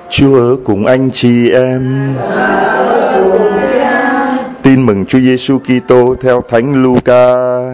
Chúa ở cùng anh chị em. Tin mừng Chúa Giêsu Kitô theo Thánh Luca.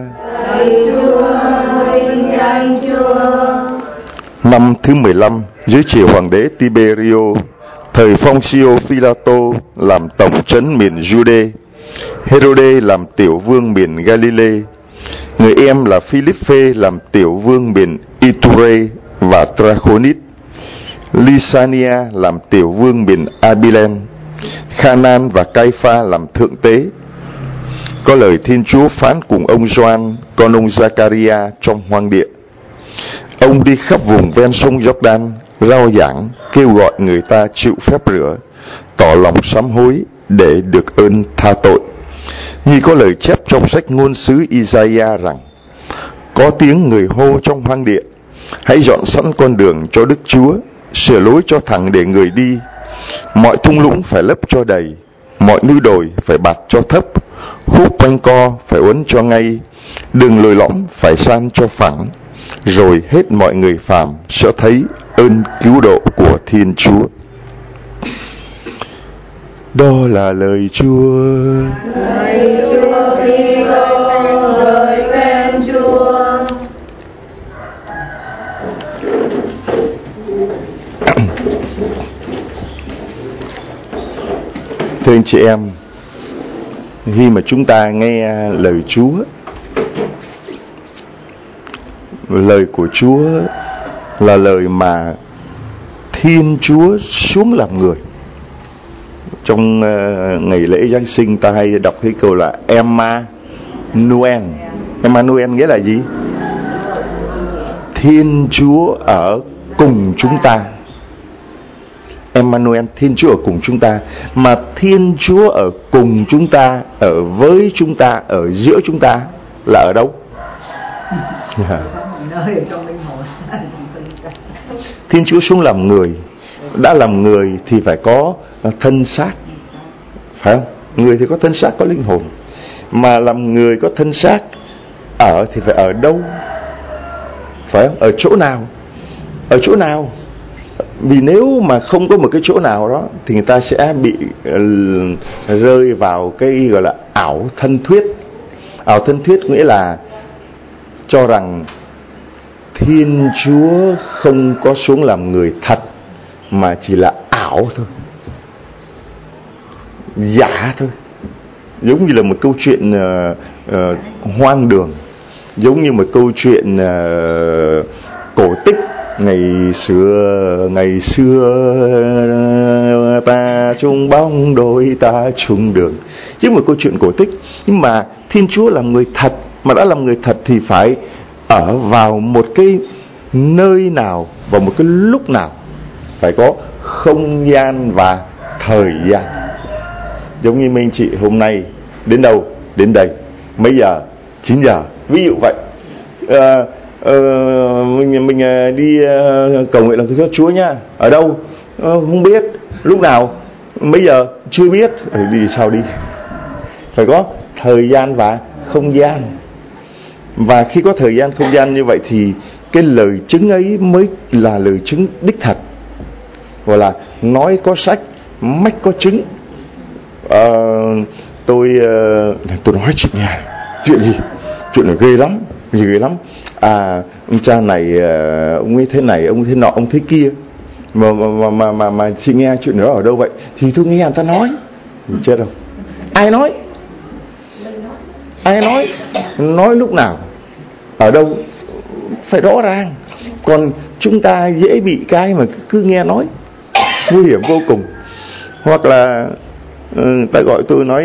Năm thứ 15 dưới triều hoàng đế Tiberio, thời Poncio Pilato làm tổng trấn miền Jude, Herode làm tiểu vương miền Galilee, người em là Philippe làm tiểu vương miền Iture và Trachonitis, Lysania làm tiểu vương miền Abilene, Khanan và Cai-pha làm thượng tế. Có lời Thiên Chúa phán cùng ông Gioan, con ông Giacaria trong hoang địa. Ông đi khắp vùng ven sông Jordan, rao giảng, kêu gọi người ta chịu phép rửa, tỏ lòng sám hối để được ơn tha tội. Như có lời chép trong sách ngôn sứ Isaiah rằng: có tiếng người hô trong hoang địa, hãy dọn sẵn con đường cho Đức Chúa, sửa lối cho thẳng để người đi. Mọi thung lũng phải lấp cho đầy, mọi núi đồi phải bạt cho thấp, khúc quanh co phải uốn cho ngay, đường lồi lõm phải san cho phẳng. Rồi hết mọi người phàm sẽ thấy ơn cứu độ của Thiên Chúa. Đó là lời Chúa. Lời Chúa Kitô, lời khen Chúa. Thưa anh chị em, khi mà chúng ta nghe lời Chúa, lời của Chúa là lời mà Thiên Chúa xuống làm người. Trong ngày lễ Giáng sinh ta hay đọc cái câu là Emmanuel. Emmanuel nghĩa là gì? Thiên Chúa ở cùng chúng ta. Emmanuel, Thiên Chúa ở cùng chúng ta. Mà Thiên Chúa ở cùng chúng ta, ở với chúng ta, ở giữa chúng ta là ở đâu? Thiên Chúa xuống làm người. Đã làm người thì phải có thân xác, phải không? Người thì có thân xác, có linh hồn. Mà làm người có thân xác, ở thì phải ở đâu? Phải không? Ở chỗ nào? Ở chỗ nào? Vì nếu mà không có một cái chỗ nào đó thì người ta sẽ bị rơi vào cái gọi là ảo thân thuyết. Ảo thân thuyết nghĩa là cho rằng Thiên Chúa không có xuống làm người thật, mà chỉ là ảo thôi, giả thôi. Giống như là một câu chuyện hoang đường, giống như một câu chuyện cổ tích. Ngày xưa ta chung bóng đôi ta chung đường, chứ một câu chuyện cổ tích. Nhưng mà Thiên Chúa làm người thật, mà đã làm người thật thì phải ở vào một cái nơi nào và một cái lúc nào, phải có không gian và thời gian. Giống như mấy anh chị hôm nay đến đâu? Đến đây mấy giờ? 9 giờ, ví dụ vậy. Mình đi cầu nguyện làm thánh cho Chúa nhá. Ở đâu? Không biết. Lúc nào? Mấy giờ? Chưa biết. Đi sao đi? Phải có thời gian và không gian. Và khi có thời gian không gian như vậy thì cái lời chứng ấy mới là lời chứng đích thật. Gọi là nói có sách, mách có chứng. Tôi nói chuyện nghe. Chuyện gì? Chuyện là ghê lắm. Gì ghê lắm? Ông cha này, ông ấy thế này, ông ấy thế nọ, ông thế kia. Mà chị nghe chuyện đó ở đâu vậy? Thì tôi nghe người ta nói. Chết không? Ai nói? Ai nói? Nói lúc nào? Ở đâu? Phải rõ ràng. Còn chúng ta dễ bị cái mà cứ nghe nói, nguy hiểm vô cùng. Hoặc là ta gọi tôi nói,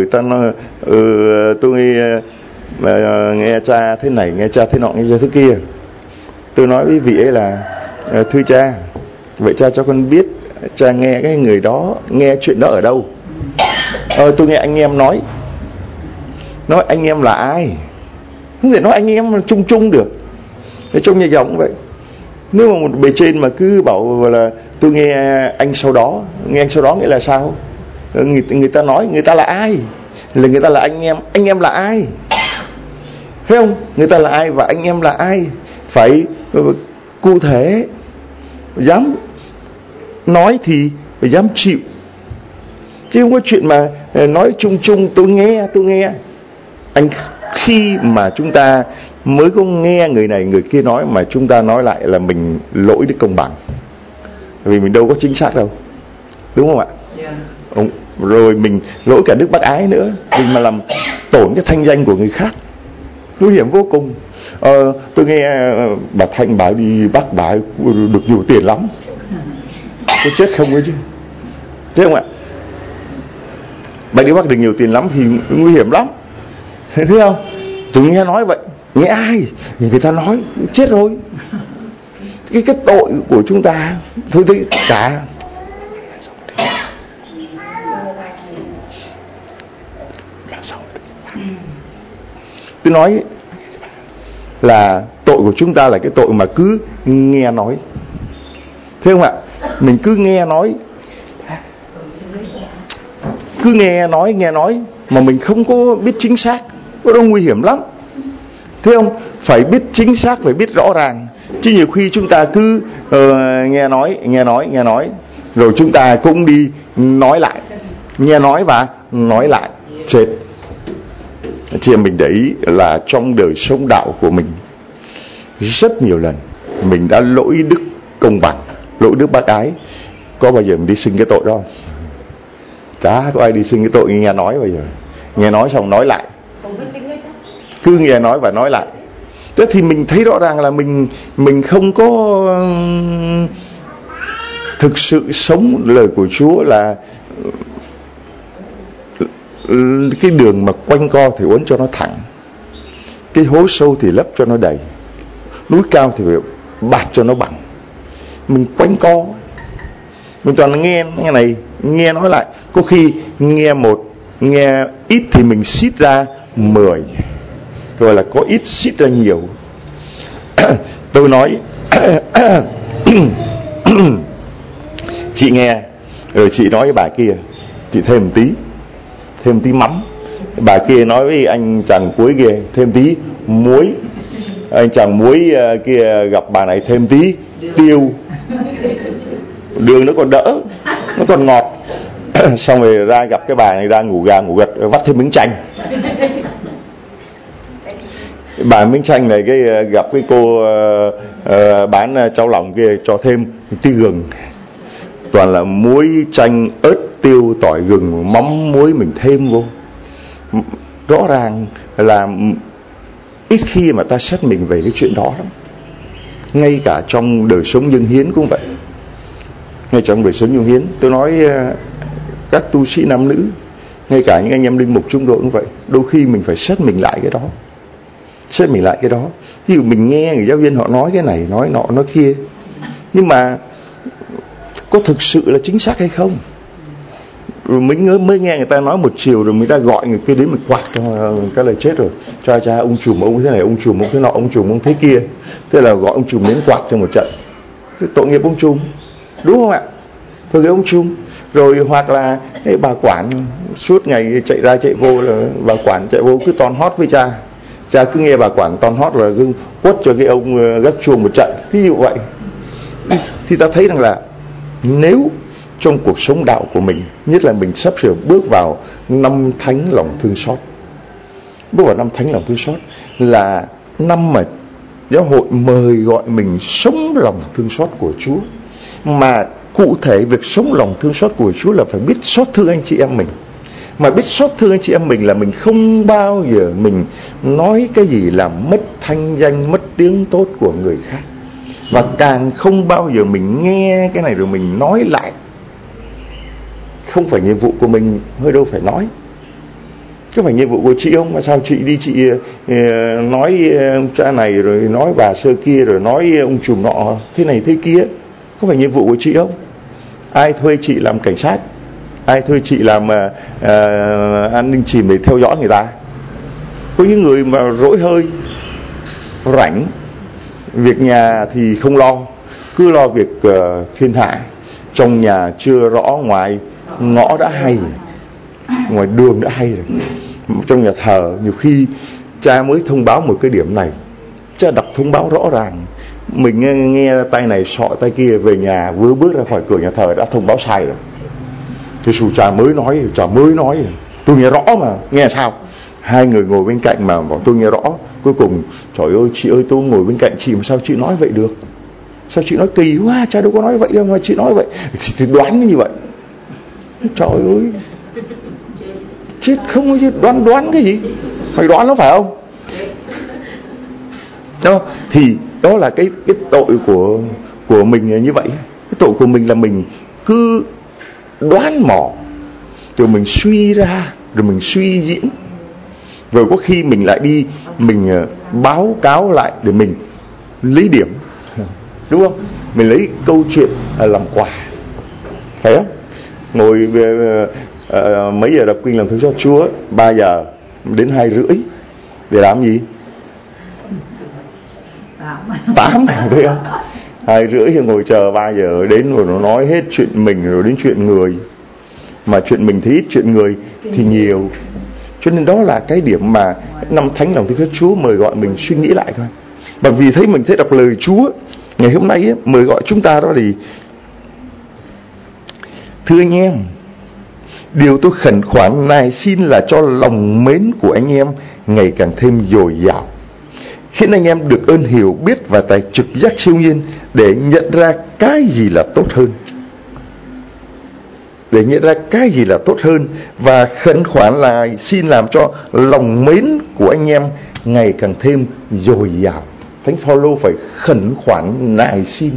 tôi nghe cha thế này, nghe cha thế nọ, nghe cha thế kia. Tôi nói với vị ấy là thưa cha, vậy cha cho con biết cha nghe cái người đó, nghe chuyện đó ở đâu? Tôi nghe anh em nói anh em là ai? Không thể nói anh em chung chung được. Trong nhà dòng vậy. Nếu mà một bề trên mà cứ bảo là tôi nghe anh sau đó nghĩa là sao? Người ta nói người ta là ai? Là người ta là anh em là ai? Phải không? Người ta là ai và anh em là ai? Phải cụ thể. Dám nói thì phải dám chịu, chứ không có chuyện mà nói chung chung tôi nghe. Anh khi mà chúng ta mới có nghe người này người kia nói mà chúng ta nói lại là mình lỗi Đức Công Bằng, vì mình đâu có chính xác đâu, đúng không ạ? Rồi mình lỗi cả Đức Bác Ái nữa, mình mà làm tổn cái thanh danh của người khác, nguy hiểm vô cùng. Tôi nghe bà Thanh bà đi Bắc bà được nhiều tiền lắm, có chết không ấy chứ, thế không ạ? Bà đi Bắc được nhiều tiền lắm thì nguy hiểm lắm, thấy không? Tôi nghe nói vậy, nghe ai người ta nói chết rồi. Cái tội của chúng ta thôi thấy cả. Tôi nói là tội của chúng ta là cái tội mà cứ nghe nói, thấy không ạ? Mình cứ nghe nói mà mình không có biết chính xác, có đâu nguy hiểm lắm, thấy không? Phải biết chính xác, phải biết rõ ràng, chứ nhiều khi chúng ta cứ nghe nói rồi chúng ta cũng đi nói lại, nghe nói và nói lại, chết. Chị em mình để ý là trong đời sống đạo của mình rất nhiều lần mình đã lỗi Đức Công Bằng, lỗi Đức Bác Ái. Có bao giờ mình đi xưng cái tội đó không? Chả có ai đi xưng cái tội nghe nói bao giờ. Nghe nói xong nói lại, cứ nghe nói và nói lại. Thế thì mình thấy rõ ràng là mình không có thực sự sống lời của Chúa, là cái đường mà quanh co thì uốn cho nó thẳng, cái hố sâu thì lấp cho nó đầy, núi cao thì phải bạt cho nó bằng. Mình quanh co, mình toàn nghe này nghe nói lại, có khi nghe ít thì mình xít ra 10, rồi là có ít xít ra nhiều. Tôi nói chị nghe rồi chị nói với bà kia, chị thêm tí mắm. Bà kia nói với anh chàng cuối kia thêm tí muối, anh chàng muối kia gặp bà này thêm tí tiêu, đường nó còn đỡ, nó còn ngọt. Xong rồi ra gặp cái bà này đang ngủ gà ngủ gật, vắt thêm miếng chanh. Bà miếng chanh này cái gặp cái cô bán cháo lòng kia cho thêm tí gừng. Toàn là muối, chanh, ớt, tiêu, tỏi, gừng, mắm, muối mình thêm vô. Rõ ràng là ít khi mà ta xét mình về cái chuyện đó lắm. Ngay cả trong đời sống nhân hiến cũng vậy. Ngay trong đời sống nhân hiến, tôi nói các tu sĩ nam nữ, ngay cả những anh em linh mục chúng tôi cũng vậy. Đôi khi mình phải xét mình lại cái đó. Xét mình lại cái đó. Ví dụ mình nghe người giáo viên họ nói cái này, nói nọ, nói kia, nhưng mà có thực sự là chính xác hay không? Rồi mình mới nghe người ta nói một chiều, rồi người ta gọi người kia đến mình quạt cho cái lời chết rồi. Cha ông trùm ông thế này, ông trùm ông thế nọ, ông trùm ông thế kia. Thế là gọi ông trùm đến quạt cho một trận. Thế tội nghiệp ông trùm, đúng không ạ? Thôi cái ông trùm. Rồi hoặc là bà quản suốt ngày chạy ra chạy vô, là bà quản chạy vô cứ ton hót với cha. Cha cứ nghe bà quản ton hót là cứ quất cho cái ông gác chuông một trận. Ví dụ vậy. Thì ta thấy rằng là nếu trong cuộc sống đạo của mình, nhất là mình sắp sửa bước vào năm thánh lòng thương xót, bước vào năm thánh lòng thương xót là năm mà giáo hội mời gọi mình sống lòng thương xót của Chúa. Mà cụ thể việc sống lòng thương xót của Chúa là phải biết xót thương anh chị em mình. Mà biết xót thương anh chị em mình là mình không bao giờ mình nói cái gì làm mất thanh danh, mất tiếng tốt của người khác. Và càng không bao giờ mình nghe cái này rồi mình nói lại. Không phải nhiệm vụ của mình, hơi đâu phải nói. Có phải nhiệm vụ của chị không? Mà sao chị đi chị nói ông cha này, rồi nói bà sơ kia, rồi nói ông trùm nọ thế này thế kia? Có phải nhiệm vụ của chị không? Ai thuê chị làm cảnh sát? Ai thuê chị làm an ninh chìm để theo dõi người ta? Có những người mà rỗi hơi, rảnh, việc nhà thì không lo, cứ lo việc thiên hạ. Trong nhà chưa rõ, ngoài ngõ đã hay, ngoài đường đã hay rồi. Trong nhà thờ nhiều khi cha mới thông báo một cái điểm này, cha đọc thông báo rõ ràng Mình nghe tay này sọ tay kia, về nhà vừa bước ra khỏi cửa nhà thờ đã thông báo sai rồi. Thì sù trà mới nói, tôi nghe rõ mà, nghe sao? Hai người ngồi bên cạnh mà bảo tôi nghe rõ. Cuối cùng, trời ơi chị ơi, tôi ngồi bên cạnh chị mà sao chị nói vậy được? Sao chị nói kỳ quá, cha đâu có nói vậy đâu mà chị nói vậy. Thì đoán như vậy. Trời ơi, chết không, đoán cái gì? Phải đoán nó phải không? Đó, thì đó là cái tội của mình như vậy. Cái tội của mình là mình cứ đoán mò, rồi mình suy ra, rồi mình suy diễn, rồi có khi mình lại đi mình báo cáo lại để mình lấy điểm, đúng không? Mình lấy câu chuyện làm quà, phải không? Ngồi về mấy giờ đọc kinh làm thánh cho Chúa? 3 giờ đến 2:30 để làm gì? 8 thấy không? 2:30 thì ngồi chờ 3 giờ đến, rồi nó nói hết chuyện mình rồi đến chuyện người, mà chuyện mình thì ít, chuyện người thì nhiều. Cho nên đó là cái điểm mà năm thánh lòng thương Chúa mời gọi mình suy nghĩ lại thôi. Bởi vì mình thấy đọc lời Chúa ngày hôm nay ấy, mời gọi chúng ta đó thì: thưa anh em, điều tôi khẩn khoản này xin là cho lòng mến của anh em ngày càng thêm dồi dào, khiến anh em được ơn hiểu biết và tài trực giác siêu nhiên để nhận ra cái gì là tốt hơn. Và khẩn khoản là xin làm cho lòng mến của anh em ngày càng thêm dồi dào. Thánh Phaolô phải khẩn khoản nài xin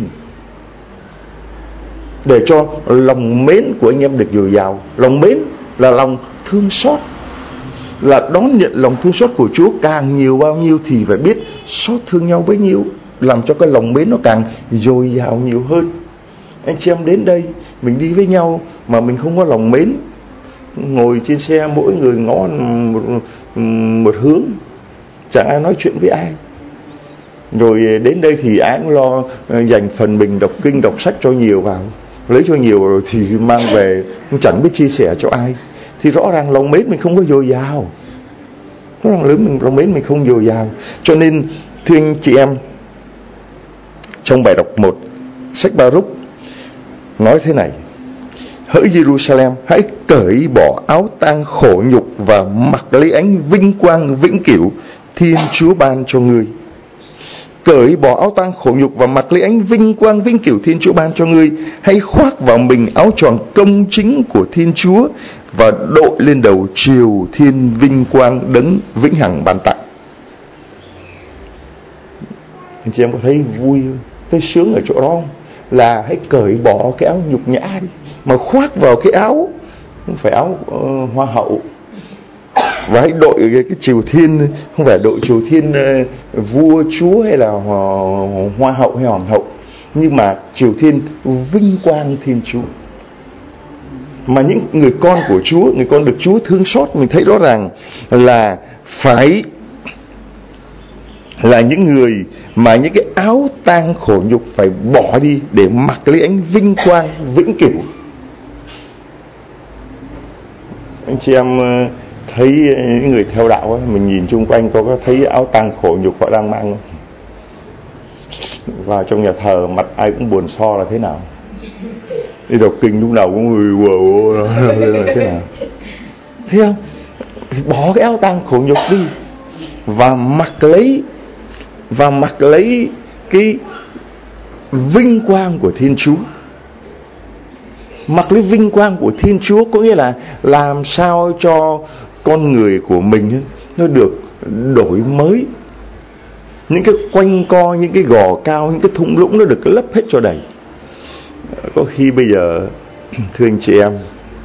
để cho lòng mến của anh em được dồi dào. Lòng mến là lòng thương xót, là đón nhận lòng thương xót của Chúa. Càng nhiều bao nhiêu thì phải biết xót thương nhau bấy nhiêu, làm cho cái lòng mến nó càng dồi dào nhiều hơn. Anh chị em đến đây mình đi với nhau mà mình không có lòng mến, ngồi trên xe mỗi người ngó một hướng, chẳng ai nói chuyện với ai. Rồi đến đây thì ai cũng lo dành phần mình đọc kinh đọc sách cho nhiều vào, lấy cho nhiều rồi thì mang về chẳng biết chia sẻ cho ai. Thì rõ ràng lòng mến mình không có dồi dào, lòng mến mình không dồi dào. Cho nên thưa anh chị em, trong bài đọc 1 sách Ba-rúc nói thế này: hỡi Jerusalem, hãy cởi bỏ áo tang khổ nhục và mặc lấy ánh vinh quang vĩnh cửu Thiên Chúa ban cho ngươi. Cởi bỏ áo tang khổ nhục và mặc lấy ánh vinh quang vĩnh cửu Thiên Chúa ban cho ngươi. Hãy khoác vào mình áo choàng công chính của Thiên Chúa và đội lên đầu triều thiên vinh quang đấng vĩnh hằng ban tặng. Anh chị em có thấy vui, thấy sướng ở chỗ đó không? Là hãy cởi bỏ cái áo nhục nhã đi, mà khoác vào cái áo, không phải áo hoa hậu, và hãy đội cái triều thiên, không phải đội triều thiên vua chúa hay là hoa hậu hay hoàng hậu, nhưng mà triều thiên vinh quang Thiên Chúa. Mà những người con của Chúa, người con được Chúa thương xót, mình thấy rõ ràng là phải là những người mà những cái áo tang khổ nhục phải bỏ đi để mặc lấy ánh vinh quang vĩnh cửu. Anh chị em thấy những người theo đạo ấy, mình nhìn chung quanh có thấy áo tang khổ nhục họ đang mang không? Vào trong nhà thờ mặt ai cũng buồn so là thế nào? Đi đọc kinh lúc nào cũng người wow, thế nào? Thấy không? Bỏ cái áo tang khổ nhục đi và mặc lấy cái vinh quang của Thiên Chúa. Mặc lấy vinh quang của Thiên Chúa có nghĩa là làm sao cho con người của mình nó được đổi mới. Những cái quanh co, những cái gò cao, những cái thung lũng nó được lấp hết cho đầy. Có khi bây giờ thưa anh chị em,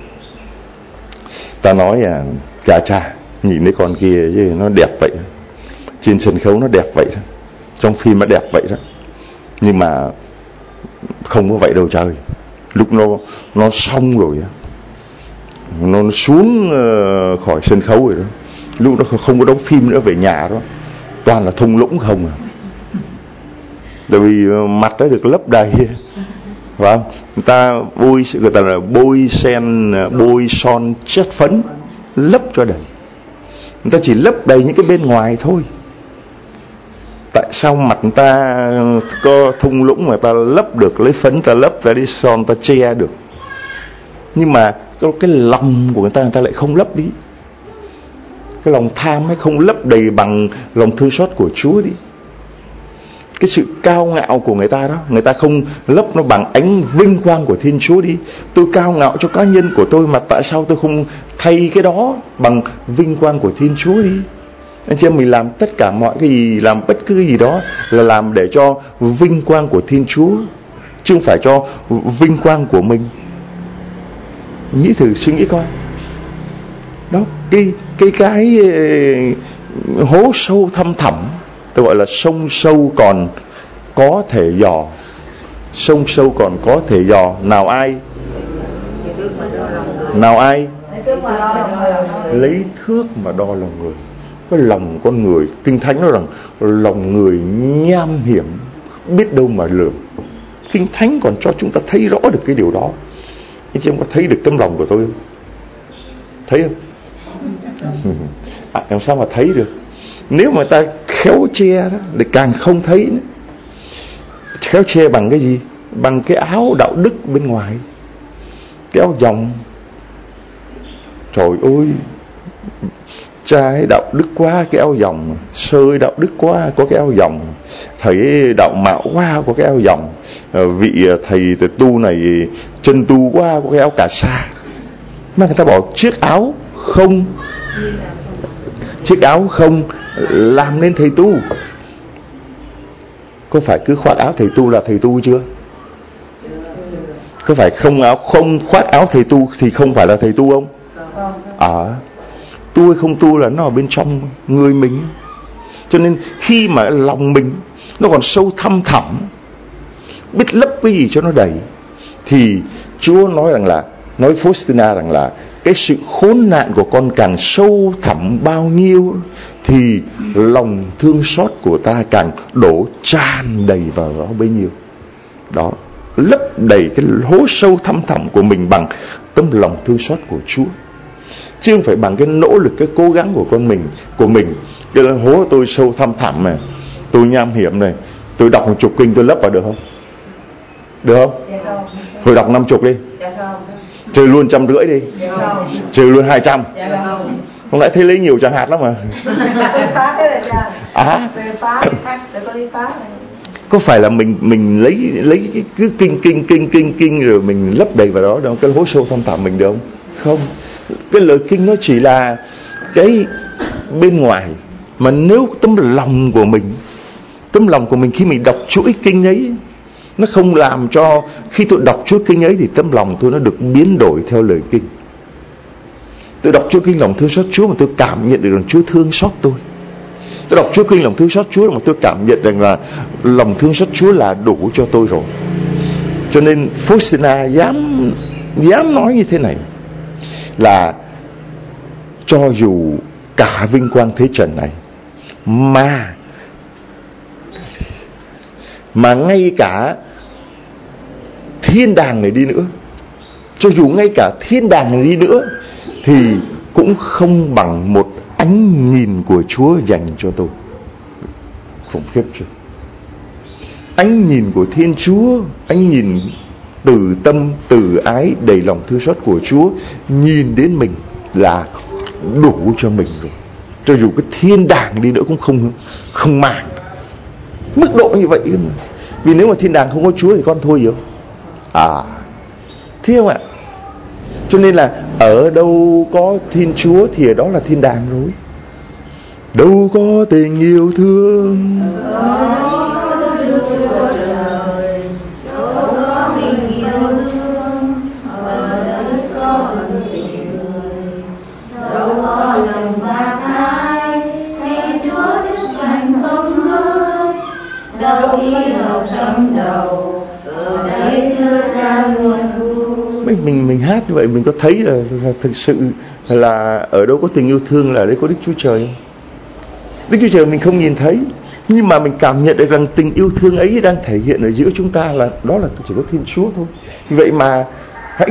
ta nói chà nhìn thấy con kia chứ nó đẹp vậy, trên sân khấu nó đẹp vậy đó, trong phim nó đẹp vậy đó, nhưng mà không có vậy đâu trời. Lúc nó xong rồi, nó xuống khỏi sân khấu rồi đó, lúc nó không có đóng phim nữa, về nhà đó toàn là thung lũng không à. Tại vì mặt nó được lấp đầy, phải không? Người ta là bôi son chất phấn lấp cho đầy. Người ta chỉ lấp đầy những cái bên ngoài thôi. Tại sao mặt người ta có thung lũng mà ta lấp được, lấy phấn ta lấp, ta đi son ta che được, nhưng mà cái lòng của người ta lại không lấp đi. Cái lòng tham ấy không lấp đầy bằng lòng thương xót của Chúa đi. Cái sự cao ngạo của người ta đó, người ta không lấp nó bằng ánh vinh quang của Thiên Chúa đi. Tôi cao ngạo cho cá nhân của tôi, mà tại sao tôi không thay cái đó bằng vinh quang của Thiên Chúa đi? Anh chị em, mình làm tất cả mọi cái gì, làm bất cứ cái gì đó là làm để cho vinh quang của Thiên Chúa, chứ không phải cho vinh quang của mình. Nghĩ thử suy nghĩ coi. Đó, cái hố sâu thăm thẳm, tôi gọi là sông sâu còn có thể dò. Sông sâu còn có thể dò. Nào ai lấy thước mà đo lòng người? Cái lòng con người, Kinh Thánh nói rằng lòng người nham hiểm, biết đâu mà lường. Kinh Thánh còn cho chúng ta thấy rõ được cái điều đó. Anh chị em có thấy được tấm lòng của tôi không? Thấy không? Làm sao mà thấy được? Nếu mà ta khéo che đó thì càng không thấy nữa. Khéo che bằng cái gì? Bằng cái áo đạo đức bên ngoài, cái áo dòng. Trời ơi, trai đạo đức quá cái áo dòng, sơ đạo đức quá có cái áo dòng, thầy đạo mạo quá có cái áo dòng, vị thầy tu này chân tu quá có cái áo cà sa. Mà người ta bảo chiếc áo không làm nên thầy tu. Có phải cứ khoác áo thầy tu là thầy tu chưa? Có phải không khoác áo thầy tu thì không phải là thầy tu không? Tu hay không tu là nó ở bên trong người mình. Cho nên khi mà lòng mình nó còn sâu thăm thẳm, biết lấp cái gì cho nó đầy, thì Chúa nói Faustina rằng là cái sự khốn nạn của con càng sâu thẳm bao nhiêu thì lòng thương xót của ta càng đổ tràn đầy vào đó bấy nhiêu. Đó, lấp đầy cái hố sâu thăm thẳm của mình bằng tấm lòng thương xót của Chúa, chứ không phải bằng cái nỗ lực, cái cố gắng của mình. Cái hố tôi sâu thăm thẳm này, tôi nham hiểm này, tôi đọc 10 kinh tôi lấp vào được không? Được không? Thôi đọc 50 đi. Chơi luôn 150 đi. Chơi luôn 200. Không lẽ thấy lấy nhiều chẳng hạt lắm mà. Có phải là mình lấy cái cứ kinh rồi mình lấp đầy vào đó đâu, cái hố sâu thăm thẳm mình được không? Không. Cái lời kinh nó chỉ là cái bên ngoài, mà nếu tấm lòng của mình khi mình đọc chuỗi kinh ấy, nó không làm cho khi tôi đọc chuỗi kinh ấy thì tấm lòng tôi nó được biến đổi theo lời kinh. Tôi đọc chuỗi kinh lòng thương xót Chúa mà tôi cảm nhận được rằng Chúa thương xót tôi. Tôi đọc chuỗi kinh lòng thương xót Chúa mà tôi cảm nhận rằng là lòng thương xót Chúa là đủ cho tôi rồi. Cho nên Faustina dám nói như thế này, là cho dù cả vinh quang thế trần này mà ngay cả thiên đàng này đi nữa, cho dù ngay cả thiên đàng này đi nữa thì cũng không bằng một ánh nhìn của Chúa dành cho tôi. Khủng khiếp chưa? Ánh nhìn của Thiên Chúa, ánh nhìn từ tâm, từ ái, đầy lòng thương xót của Chúa nhìn đến mình là đủ cho mình rồi. Cho dù cái thiên đàng đi nữa cũng không màng. Mức độ như vậy mà. Vì nếu mà thiên đàng không có Chúa thì con thôi gì không? Thế không ạ? Cho nên là ở đâu có Thiên Chúa thì ở đó là thiên đàng rồi. Đâu có tình yêu thương, mình hát như vậy mình có thấy là thực sự là ở đâu có tình yêu thương là ở đấy có Đức Chúa Trời không? Đức Chúa Trời mình không nhìn thấy, nhưng mà mình cảm nhận được rằng tình yêu thương ấy đang thể hiện ở giữa chúng ta, là đó là chỉ có Thiên Chúa thôi. Vậy mà hãy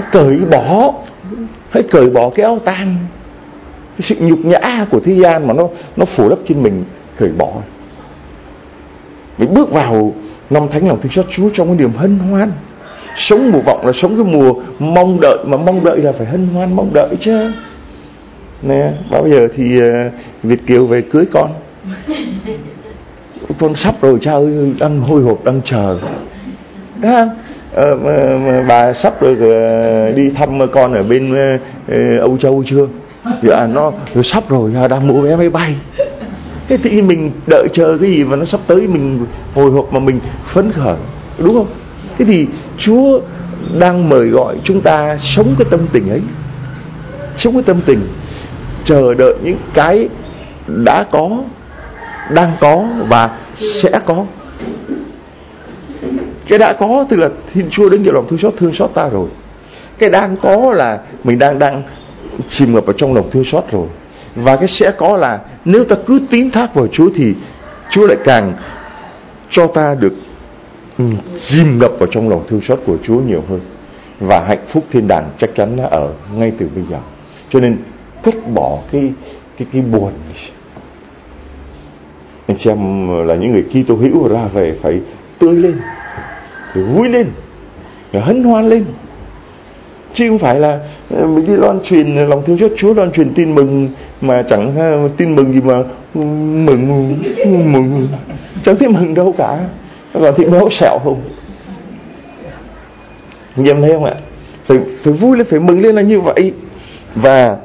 cởi bỏ cái áo tang, cái sự nhục nhã của thế gian mà nó phủ lấp trên mình, cởi bỏ. Mình bước vào năm thánh lòng thương xót Chúa trong cái niềm hân hoan. Sống mùa vọng là sống cái mùa mong đợi, mà mong đợi là phải hân hoan mong đợi chứ. Nè, bao giờ thì Việt Kiều về cưới con sắp rồi cha ơi, đang hồi hộp đang chờ. Đó, mà bà sắp được đi thăm con ở bên Âu Châu chưa? Dạ nó sắp rồi, đang mua vé máy bay. Thế thì mình đợi chờ cái gì mà nó sắp tới, mình hồi hộp mà mình phấn khởi, đúng không? Thế thì Chúa đang mời gọi chúng ta sống cái tâm tình ấy, sống cái tâm tình chờ đợi những cái đã có, đang có và sẽ có. Cái đã có tức là Thiên Chúa đến nhiều lòng thương xót ta rồi. Cái đang có là mình đang chìm ngập ở trong lòng thương xót rồi. Và cái sẽ có là nếu ta cứ tín thác vào Chúa thì Chúa lại càng cho ta được chìm ngập vào trong lòng thương xót của Chúa nhiều hơn. Và hạnh phúc thiên đàng chắc chắn là ở ngay từ bây giờ. Cho nên cất bỏ cái buồn. Anh xem là những người Kitô hữu ra về phải tươi lên, phải vui lên, phải hân hoan lên. Chứ không phải là mình đi loan truyền lòng thương xót Chúa, loan truyền tin mừng mà chẳng tin mừng gì mà mừng chẳng thấy mừng đâu cả, còn thấy béo sẹo không. Anh em thấy không ạ? Phải vui lên, phải mừng lên là như vậy. Và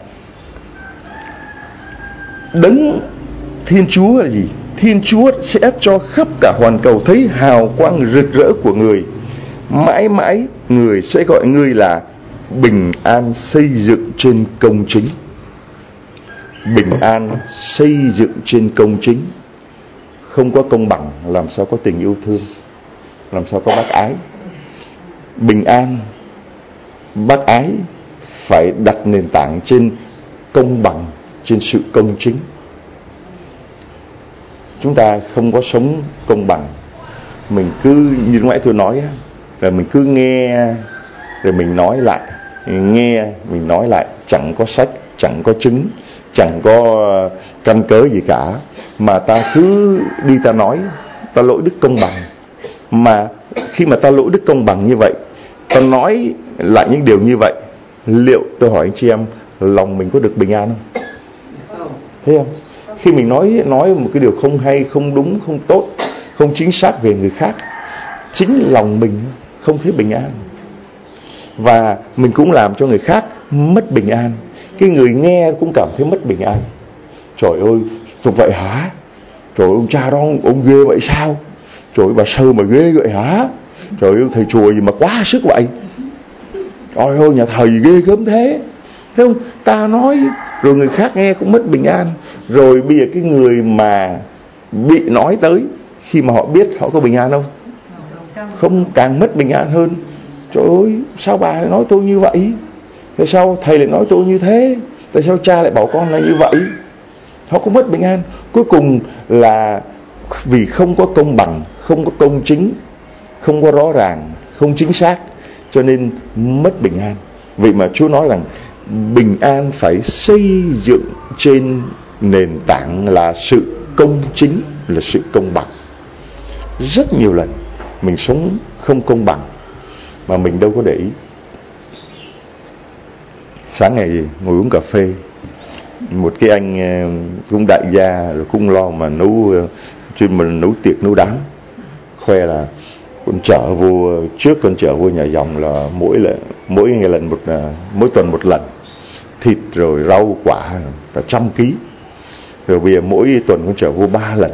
đấng Thiên Chúa là gì? Thiên Chúa sẽ cho khắp cả hoàn cầu thấy hào quang rực rỡ của người. Mãi mãi người sẽ gọi ngươi là bình an xây dựng trên công chính. Bình an xây dựng trên công chính. Không có công bằng làm sao có tình yêu thương, làm sao có bác ái. Bình an, bác ái phải đặt nền tảng trên công bằng, trên sự công chính. Chúng ta không có sống công bằng. Mình cứ như lúc nãy tôi nói là mình cứ nghe rồi mình nói lại, nghe mình nói lại, chẳng có sách, chẳng có chứng, chẳng có căn cớ gì cả, mà ta cứ đi ta nói, ta lỗi đức công bằng. Mà khi mà ta lỗi đức công bằng như vậy, ta nói lại những điều như vậy, liệu tôi hỏi anh chị em, lòng mình có được bình an không? Thấy không? Khi mình nói một cái điều không hay, không đúng, không tốt, không chính xác về người khác, chính lòng mình không thấy bình an. Và mình cũng làm cho người khác mất bình an. Cái người nghe cũng cảm thấy mất bình an. Trời ơi, thuộc vậy hả? Trời ơi, ông cha đó, ông ghê vậy sao? Trời ơi, bà Sơ mà ghê vậy hả? Trời ơi, thầy chùa gì mà quá sức vậy? Trời ơi, nhà thầy ghê gớm thế. Thấy không? Ta nói rồi người khác nghe cũng mất bình an. Rồi bây giờ cái người mà bị nói tới, khi mà họ biết họ có bình an không? Không, càng mất bình an hơn. Trời ơi, sao bà lại nói tôi như vậy? Tại sao thầy lại nói tôi như thế? Tại sao cha lại bảo con là như vậy? Họ cũng mất bình an. Cuối cùng là vì không có công bằng, không có công chính, không có rõ ràng, không chính xác, cho nên mất bình an. Vậy mà Chúa nói rằng bình an phải xây dựng trên nền tảng là sự công chính, là sự công bằng. Rất nhiều lần mình sống không công bằng mà mình đâu có để ý. Sáng ngày ngồi uống cà phê, một cái anh cũng đại gia rồi cũng lo mà nấu, chuyên mình nấu tiệc nấu đám, khoe là con chở vô, trước con chở vô nhà dòng là mỗi ngày lần mỗi tuần một lần, thịt rồi rau quả cả 100 kg. Rồi bây giờ mỗi tuần con chở vô 3 lần.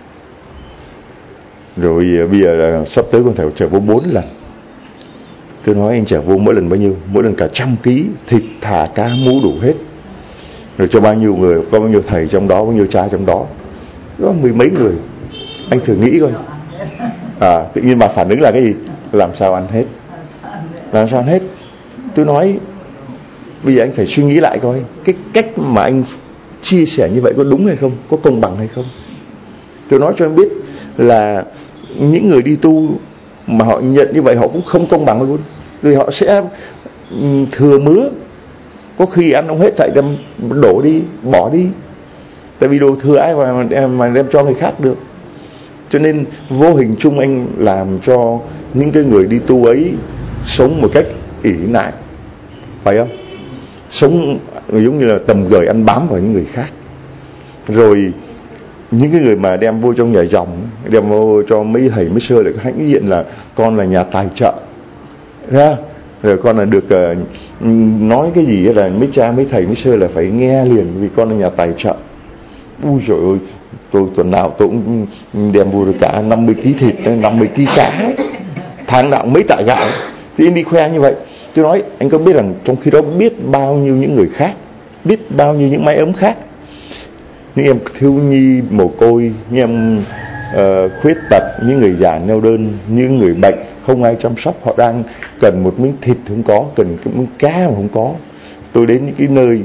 Rồi bây giờ là sắp tới con phải chở vô 4 lần. Tôi nói anh chở vô mỗi lần bao nhiêu? Mỗi lần cả 100 kg thịt, thả cá, mú đủ hết. Rồi cho bao nhiêu người, có bao nhiêu thầy trong đó, bao nhiêu cha trong đó, có 10 mấy người. Anh thử nghĩ coi, tự nhiên mà phản ứng là cái gì? Làm sao ăn hết? Làm sao ăn hết? Tôi nói bây giờ anh phải suy nghĩ lại coi, cái cách mà anh chia sẻ như vậy có đúng hay không, có công bằng hay không. Tôi nói cho anh biết là những người đi tu mà họ nhận như vậy họ cũng không công bằng luôn. Rồi họ sẽ thừa mứa, có khi ăn không hết tại đem đổ đi, bỏ đi. Tại vì đồ thừa ai mà đem cho người khác được. Cho nên vô hình chung anh làm cho những cái người đi tu ấy sống một cách ỷ lại, phải không? Sống giống như là tầm gởi ăn bám vào những người khác. Rồi những cái người mà đem vô trong nhà dòng, đem vô cho mấy thầy mấy sơ lại hãnh diện là con là nhà tài trợ ra, rồi con là được nói cái gì là mấy cha mấy thầy mấy sơ là phải nghe liền vì con là nhà tài trợ. Ui trời ơi, tôi tuần nào tôi cũng đem vô được cả 50 kg thịt, 50 kg cá, tháng nào mấy tạ gạo, thì anh đi khoe như vậy. Tôi nói anh có biết rằng trong khi đó biết bao nhiêu những người khác, biết bao nhiêu những mái ấm khác, những em thiếu nhi mồ côi, những em khuyết tật, những người già neo đơn, những người bệnh không ai chăm sóc, họ đang cần một miếng thịt không có, cần cái miếng cá mà không có. Tôi đến những cái nơi,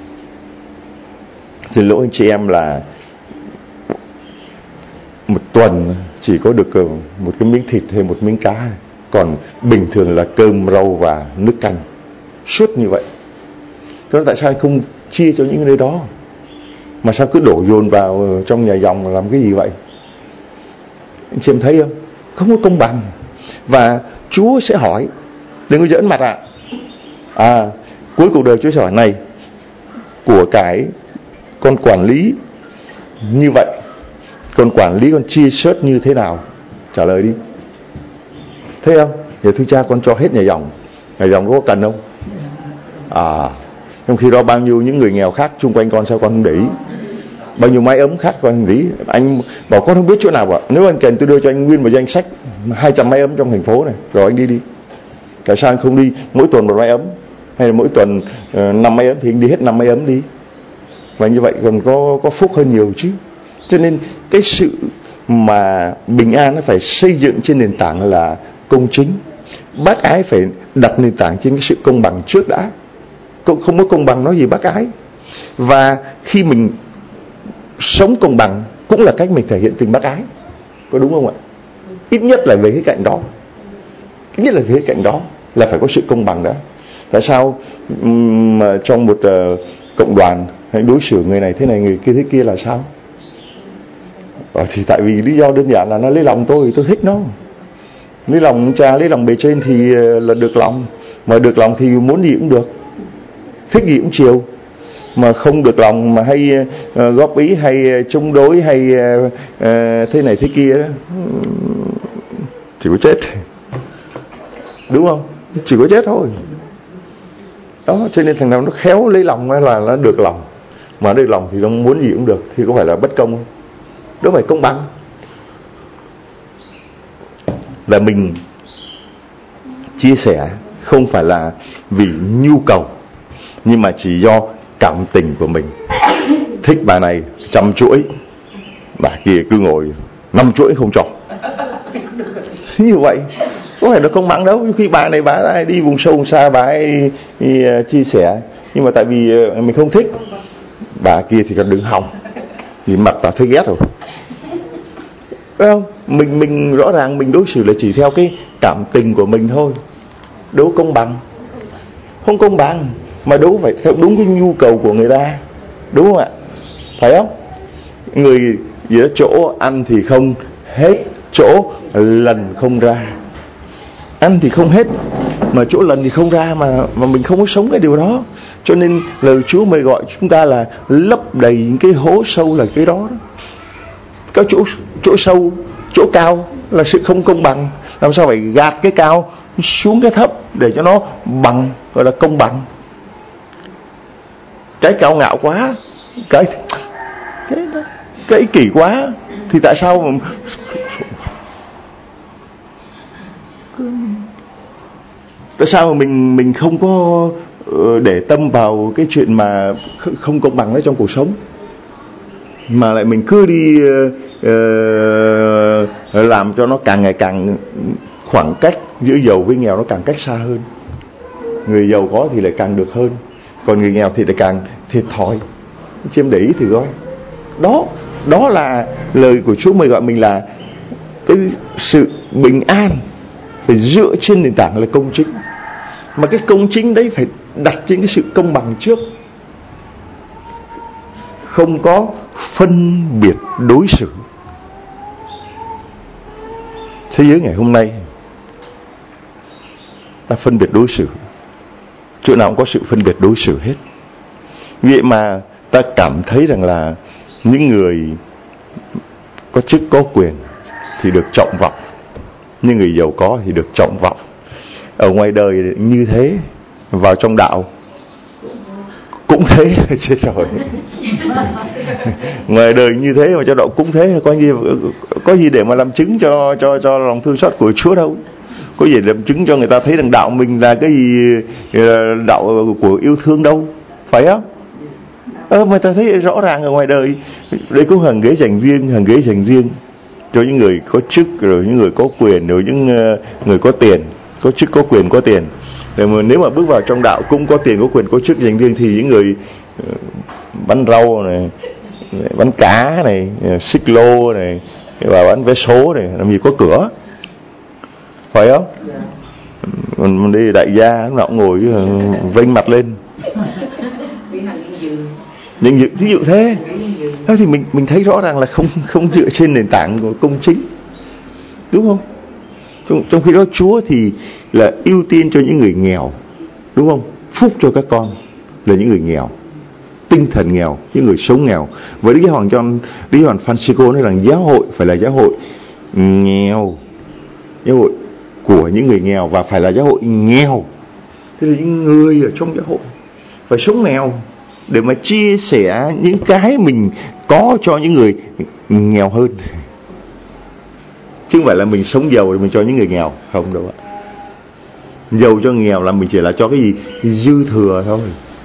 xin lỗi anh chị em, là một tuần chỉ có được một cái miếng thịt hay một miếng cá, còn bình thường là cơm rau và nước canh suốt như vậy. Thế tại sao anh không chia cho những nơi đó, mà sao cứ đổ dồn vào trong nhà dòng làm cái gì vậy? Anh chị em thấy không? Không có công bằng. Và Chúa sẽ hỏi, đừng có giỡn mặt ạ. Cuối cuộc đời Chúa sẽ hỏi này, của cái con quản lý như vậy, con quản lý con chia sớt như thế nào? Trả lời đi. Thấy không? Giờ thưa cha, con cho hết nhà dòng có cần không? Trong khi đó bao nhiêu những người nghèo khác chung quanh con sao con không để ý? Bao nhiêu mái ấm khác con không để ý? Anh bảo con không biết chỗ nào, nếu anh cần tôi đưa cho anh nguyên một danh sách 200 mái ấm trong thành phố này, rồi anh đi. Tại sao anh không đi mỗi tuần một mái ấm, hay là mỗi tuần 5 mái ấm thì anh đi hết 5 mái ấm đi, và như vậy còn có phúc hơn nhiều chứ. Cho nên cái sự mà bình an nó phải xây dựng trên nền tảng là công chính. Bác ái phải đặt nền tảng trên cái sự công bằng trước đã. Không có công bằng nói gì bác ái. Và khi mình sống công bằng cũng là cách mình thể hiện tình bác ái, có đúng không ạ? Ít nhất là về cái cạnh đó, là phải có sự công bằng đã. Tại sao mà trong một cộng đoàn hãy đối xử người này thế này, người kia thế kia là sao? Thì tại vì lý do đơn giản là nó lấy lòng tôi thích nó. Lấy lòng cha, lấy lòng bề trên thì là được lòng. Mà được lòng thì muốn gì cũng được, thích gì cũng chiều. Mà không được lòng mà hay góp ý hay chống đối hay thế này thế kia đó, chỉ có chết, đúng không? Chỉ có chết thôi. Đó, cho nên thằng nào nó khéo lấy lòng là nó được lòng. Mà được lòng thì nó muốn gì cũng được, thì có phải là bất công không? Đó phải công bằng. Là mình chia sẻ không phải là vì nhu cầu, nhưng mà chỉ do cảm tình của mình. Thích bà này 100 chuỗi, bà kia cứ ngồi 5 chuỗi không cho. Như vậy có phải là công bằng đâu. Khi bà này bà ấy đi vùng sâu vùng xa, bà ấy chia sẻ, nhưng mà tại vì mình không thích, bà kia thì còn đứng hòng, nhìn mặt bà thấy ghét rồi, phải không? Mình rõ ràng mình đối xử là chỉ theo cái cảm tình của mình thôi. Đâu công bằng, không công bằng, mà đâu phải theo đúng cái nhu cầu của người ta, đúng không ạ? Phải không? Người gì đó, chỗ ăn thì không hết, chỗ lần không ra. Ăn thì không hết, mà chỗ lần thì không ra, mà mình không có sống cái điều đó. Cho nên lời Chúa mời gọi chúng ta là lấp đầy những cái hố sâu là cái đó. Có chỗ sâu, chỗ cao là sự không công bằng. Làm sao phải gạt cái cao xuống cái thấp để cho nó bằng, gọi là công bằng. Cái cao ngạo quá, cái ích kỷ quá, thì tại sao mà mình không có để tâm vào cái chuyện mà không công bằng đó trong cuộc sống, mà lại mình cứ đi làm cho nó càng ngày càng khoảng cách giữa giàu với nghèo nó càng cách xa hơn. Người giàu có thì lại càng được hơn, còn người nghèo thì lại càng thiệt thòi. Chiêm để ý thử coi. Đó là lời của Chúa mời gọi mình, là cái sự bình an phải dựa trên nền tảng là công chính. Mà cái công chính đấy phải đặt trên cái sự công bằng trước, không có phân biệt đối xử. Thế giới ngày hôm nay ta phân biệt đối xử, chỗ nào cũng có sự phân biệt đối xử hết. Vậy mà ta cảm thấy rằng là những người có chức có quyền thì được trọng vọng, những người giàu có thì được trọng vọng. Ở ngoài đời như thế, vào trong đạo cũng thế. Chết rồi. Ngoài đời như thế mà trong đạo cũng thế, có gì để mà làm chứng cho lòng thương xót của Chúa đâu. Có gì để làm chứng cho người ta thấy rằng đạo mình là cái gì, đạo của yêu thương đâu, phải không? Mà ta thấy rõ ràng ở ngoài đời đây có hàng ghế dành riêng cho những người có chức, rồi những người có quyền, rồi những người có tiền, có chức có quyền có tiền. Rồi mà nếu mà bước vào trong đạo cũng có tiền có quyền có chức dành riêng, thì những người bán rau này, bán cá này, xích lô này, và bán vé số này, làm gì có cửa, phải không? Còn đi đại gia lúc nào cũng ngồi vênh mặt lên. Nhưng thí dụ thế thì mình thấy rõ ràng là không dựa trên nền tảng của công chính, đúng không? Trong khi đó Chúa thì là ưu tiên cho những người nghèo, đúng không? Phúc cho các con là những người nghèo, tinh thần nghèo, những người sống nghèo. Với Đức Hoàng Francisco nói rằng giáo hội phải là giáo hội nghèo, giáo hội của những người nghèo, và phải là giáo hội nghèo. Thế là những người ở trong giáo hội phải sống nghèo để mà chia sẻ những cái mình có cho những người nghèo hơn, chứ không phải là mình sống giàu để mình cho những người nghèo, không đâu ạ. Giàu cho nghèo là mình chỉ là cho cái gì dư thừa thôi.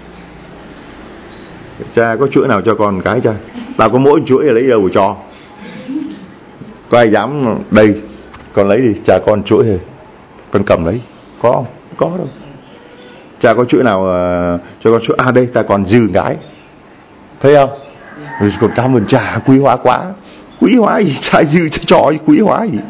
Cha có chuỗi nào cho con cái cha? Tao có mỗi chuỗi là lấy đâu mà cho. Có ai dám đây con lấy đi, cha con chuỗi thôi, con cầm lấy, có không? Có đâu. Cha có chuỗi nào cho con chuỗi? Đây ta còn dư cái, thấy không? Rồi còn cảm ơn cha, quý hóa quá. Quý hóa gì? Cha dư cho quý hóa gì?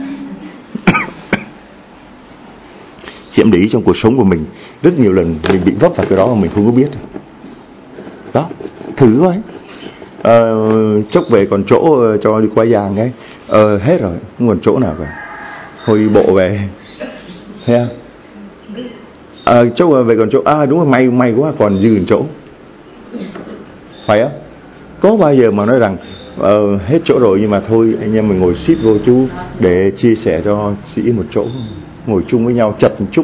Chị em để ý trong cuộc sống của mình, rất nhiều lần mình bị vấp vào cái đó mà mình không có biết. Đó, thử coi. Chốc về còn chỗ cho đi qua giang cái, hết rồi, không còn chỗ nào cả. Thôi đi bộ về, thấy không? Chốc về còn chỗ, đúng rồi, may quá còn dư chỗ, phải không? Có bao giờ mà nói rằng hết chỗ rồi nhưng mà thôi anh em mình ngồi xít vô chú để chia sẻ cho chị một chỗ, ngồi chung với nhau chật một chút.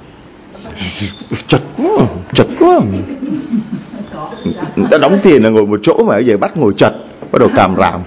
Chật quá. Người ta đóng tiền là ngồi một chỗ mà bây giờ bắt ngồi chật, bắt đầu càm ràm.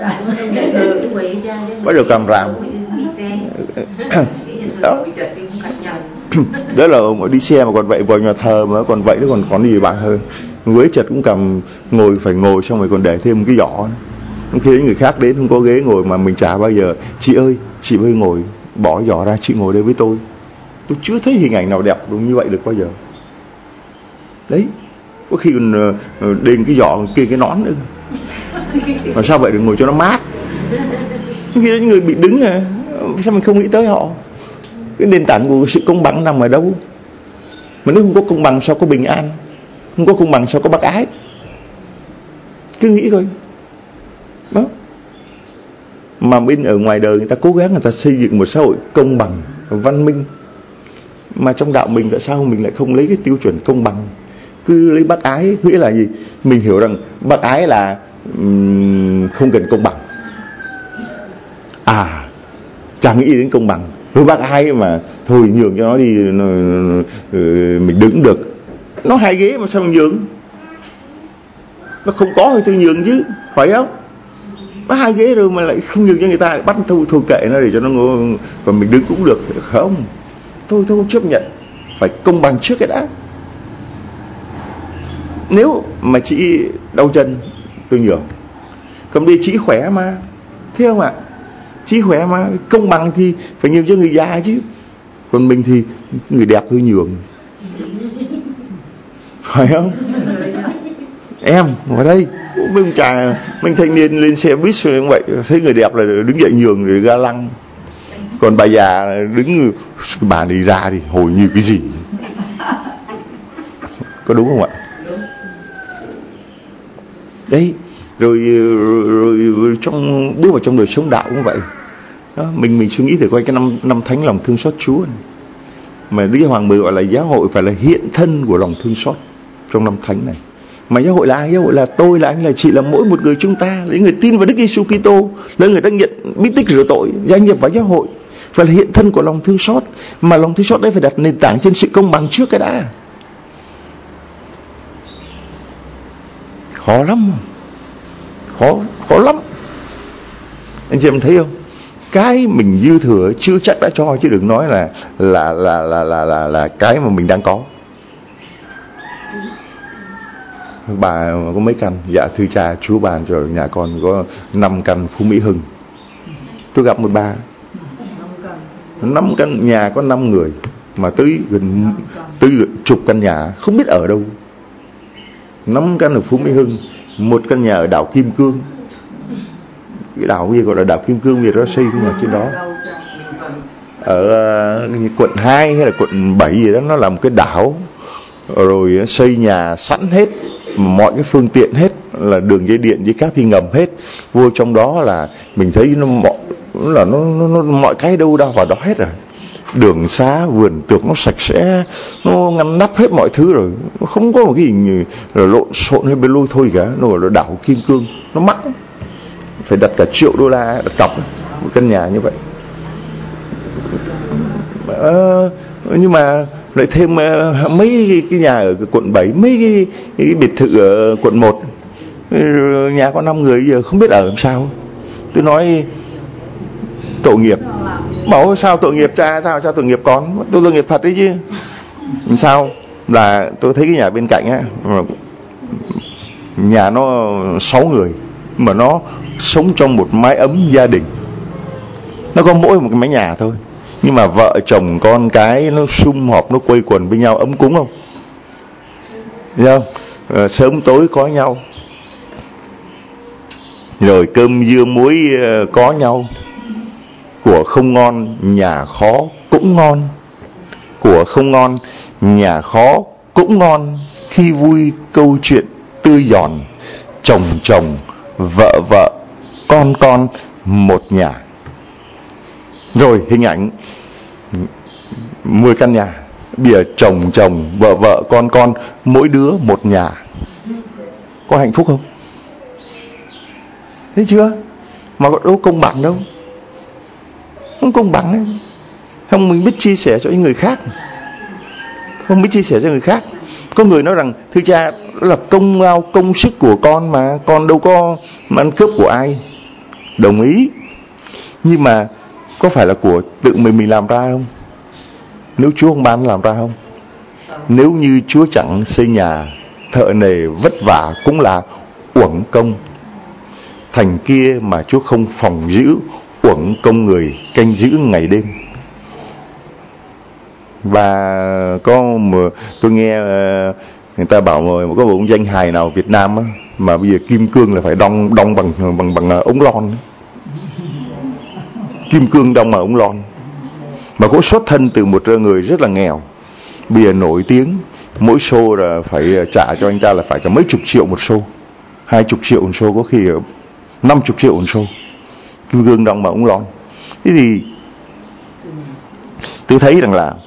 Đó là đi xe mà còn vậy, vào nhà thờ mà còn vậy, nó còn gì bạn hơn. Ghế chật cũng cầm, phải ngồi xong rồi còn để thêm một cái giỏ. Khi đến người khác đến không có ghế ngồi mà mình chả bao giờ, chị ơi ngồi, bỏ giỏ ra, chị ngồi đây với tôi chưa thấy hình ảnh nào đẹp đúng như vậy được bao giờ. Đấy, có khi còn đền cái giỏ kia cái nón nữa. Mà sao vậy, đừng ngồi cho nó mát. Trong khi đó những người bị đứng sao mình không nghĩ tới họ? Cái nền tảng của sự công bằng nằm ở đâu? Mà nếu không có công bằng sao có bình an? Không có công bằng sao có bác ái? Cứ nghĩ coi. Đó. Mà bên ở ngoài đời người ta cố gắng, người ta xây dựng một xã hội công bằng, văn minh. Mà trong đạo mình tại sao mình lại không lấy cái tiêu chuẩn công bằng, cứ lấy bác ái? Nghĩa là gì? Mình hiểu rằng bác ái là không cần công bằng. Chẳng nghĩ đến công bằng. Với bác ái mà thôi nhường cho nó đi, mình đứng được. Nó 2 ghế mà sao mình nhường? Nó không có thì tôi nhường chứ, phải không? Nó 2 ghế rồi mà lại không nhường cho người ta, bắt thôi kệ nó để cho nó ngồi, còn mình đứng cũng được. Không, tôi không chấp nhận. Phải công bằng trước cái đã. Nếu mà chị đau chân tôi nhường, còn đi chị khỏe mà, thấy không ạ? Chị khỏe mà, công bằng thì phải nhường cho người già chứ. Còn mình thì người đẹp tôi nhường, phải không? Em ở đây mình thanh niên lên xe buýt rồi cũng vậy, thấy người đẹp là đứng dậy nhường rồi ga lăng. Còn bà già đứng, bà đi ra thì hồi như cái gì. Có đúng không ạ? Đấy, rồi bước vào trong đời sống đạo cũng vậy. Đó, mình suy nghĩ thử coi cái năm thánh lòng thương xót Chúa này. Mà Đức Giáo Hoàng 10 gọi là giáo hội phải là hiện thân của lòng thương xót trong năm thánh này. Mà giáo hội là ai? Giáo hội là tôi, là anh, là chị, là mỗi một người chúng ta, là những người tin vào Đức Giêsu Kitô, là người đã nhận bí tích rửa tội, gia nhập vào giáo hội, phải là hiện thân của lòng thương xót. Mà lòng thương xót đấy phải đặt nền tảng trên sự công bằng trước cái đã. Khó lắm, khó lắm. Anh chị em thấy không? Cái mình dư thừa chưa chắc đã cho, chứ đừng nói là cái mà mình đang có. Bà có mấy căn? Dạ thưa cha, Chúa ban cho nhà con có 5 căn Phú Mỹ Hưng. Tôi gặp một bà 5 căn, nhà có 5 người mà tới gần chục căn nhà không biết ở đâu. 5 căn ở Phú Mỹ Hưng, 1 căn nhà ở đảo Kim Cương. Cái đảo gì gọi là đảo Kim Cương, vì nó xây cái nhà trên đó. Ở quận 2 hay là quận 7 gì đó, nó là một cái đảo. Rồi nó xây nhà sẵn hết, mọi cái phương tiện hết, là đường dây điện, dây cáp, dây ngầm hết. Vô trong đó là mình thấy nó mọi cái đâu vào đó hết rồi. Đường xá, vườn tược nó sạch sẽ, nó ngăn nắp hết mọi thứ rồi. Nó không có một cái gì là lộn xộn hay bên lui thôi cả. Nó gọi là đảo Kim Cương. Nó mắc, phải đặt cả $1 triệu đặt cọc một căn nhà như vậy. Nhưng mà lại thêm mấy cái nhà ở quận 7, mấy cái biệt thự ở quận 1, nhà có 5 người giờ không biết ở làm sao. Tôi nói tội nghiệp. Bảo sao tội nghiệp cha, sao tội nghiệp con? Tôi tội nghiệp thật đấy chứ. Sao? Là tôi thấy cái nhà bên cạnh á, nhà nó 6 người mà nó sống trong một mái ấm gia đình. Nó có mỗi một cái mái nhà thôi, nhưng mà vợ chồng con cái nó sum họp, nó quây quần với nhau, ấm cúng không? Thấy không? Sớm tối có nhau, rồi cơm dưa muối có nhau. Của không ngon nhà khó cũng ngon, của không ngon nhà khó cũng ngon. Khi vui câu chuyện tươi giòn, chồng chồng vợ vợ con một nhà. Rồi hình ảnh 10 căn nhà, bây giờ chồng chồng vợ vợ con mỗi đứa một nhà. Có hạnh phúc không? Thấy chưa? Mà có đâu công bằng đâu. Không công bằng ấy. Không mình biết chia sẻ cho những người khác, không biết chia sẻ cho người khác. Có người nói rằng thưa cha, đó là công lao công sức của con mà, con đâu có mà ăn cướp của ai. Đồng ý. Nhưng mà có phải là của tự mình làm ra không? Nếu Chúa không ban làm ra không? Nếu như Chúa chẳng xây nhà, thợ nề vất vả cũng là uổng công. Thành kia mà Chúa không phòng giữ, uổng công người canh giữ ngày đêm. Và tôi nghe người ta bảo có một ông danh hài nào Việt Nam á, mà bây giờ kim cương là phải đong bằng ống lon. Kim cương đong bằng ống lon. Mà có xuất thân từ một người rất là nghèo, bây giờ nổi tiếng, mỗi show là phải trả cho anh ta là phải cả mấy chục triệu một show, 20 triệu một show, có khi 50 triệu một show. Kim cương đong bằng ống lon. Thế thì tôi thấy rằng là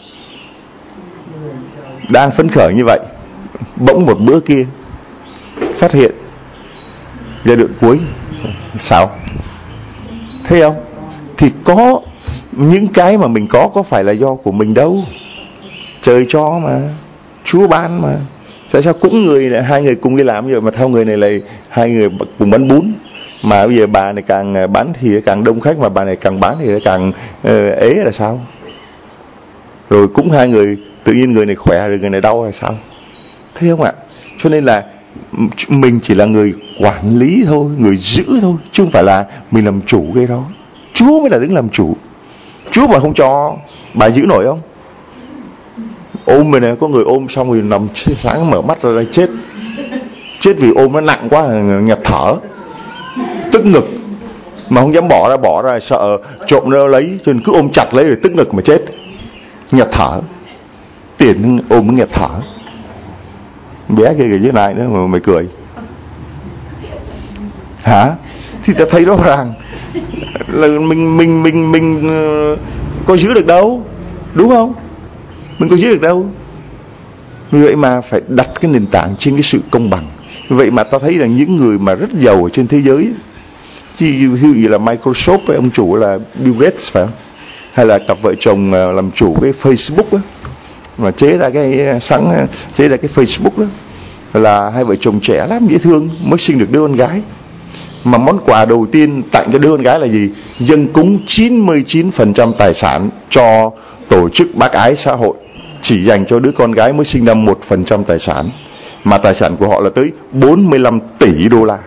đang phấn khởi như vậy, bỗng một bữa kia phát hiện giai đoạn cuối sao? Thấy không? Thì có những cái mà mình có phải là do của mình đâu, trời cho mà, Chúa ban mà. Tại sao cũng người là 2 người cùng đi làm vậy mà theo người này lại 2 người cùng bán bún, mà bây giờ bà này càng bán thì càng đông khách, mà bà này càng bán thì càng ế là sao? Rồi cũng 2 người, tự nhiên người này khỏe rồi người này đau là sao? Thấy không ạ? Cho nên là mình chỉ là người quản lý thôi, người giữ thôi, chứ không phải là mình làm chủ cái đó. Chúa mới là đứng làm chủ. Chúa mà không cho, bà giữ nổi không? Ôm mình này, có người ôm xong rồi nằm sáng mở mắt ra là chết. Chết vì ôm nó nặng quá, nghẹt thở, tức ngực, mà không dám bỏ ra sợ trộm nó lấy, cho nên cứ ôm chặt lấy rồi tức ngực mà chết, nghẹt thở. Tiền ôm nó nghẹt thở. Bé kia dưới này nữa mà mày cười hả? Thì ta thấy rõ ràng là mình có giữ được đâu, đúng không? Mình có giữ được đâu. Vì vậy mà phải đặt cái nền tảng trên cái sự công bằng. Vì vậy mà ta thấy rằng những người mà rất giàu ở trên thế giới, ví dụ như là Microsoft với ông chủ là Bill Gates phải không? Hay là cặp vợ chồng làm chủ cái Facebook đó, mà chế ra cái Facebook đó, là hai vợ chồng trẻ lắm, dễ thương, mới sinh được đứa con gái. Mà món quà đầu tiên tặng cho đứa con gái là gì? Dâng cúng 99% tài sản cho tổ chức bác ái xã hội, chỉ dành cho đứa con gái mới sinh ra 1% tài sản, mà tài sản của họ là tới 45 tỷ đô la,